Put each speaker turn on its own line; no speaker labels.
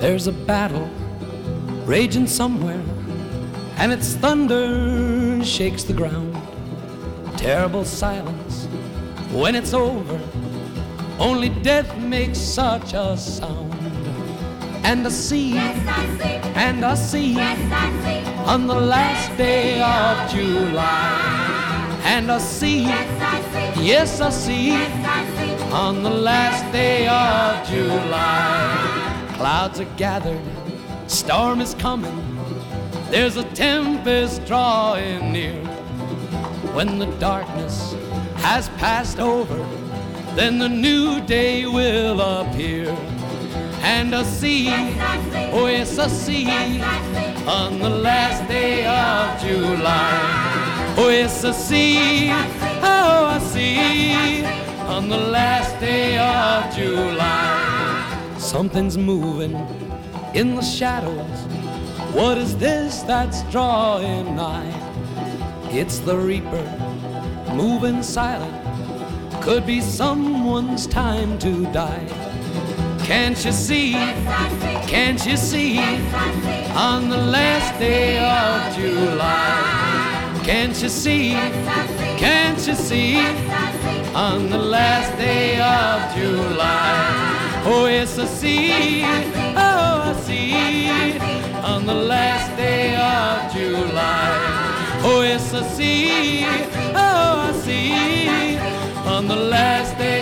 There's a battle raging somewhere, and its thunder shakes the ground. Terrible silence when it's over, only death makes such a sound. And I see, and I see, on the last day of July. And I see, yes I see, on the last day of July. Clouds are gathered, storm is coming, there's a tempest drawing near. When the darkness has passed over, then the new day will appear. And I see, oh yes I see, on the last day of July. Oh yes I see, oh I see, on the last day of July. Something's moving in the shadows. What is this that's drawing nigh? It's the reaper moving silent, could be someone's time to die. Can't you see, can't you see, on the last day of July? Can't you see, can't you see, on the last day of July? Oh yes I see, oh I see, on the last day of July. Oh yes I see, oh I see, on the last day